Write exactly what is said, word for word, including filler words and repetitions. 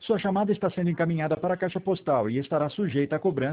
Sua chamada está sendo encaminhada para a caixa postal e estará sujeita a cobrança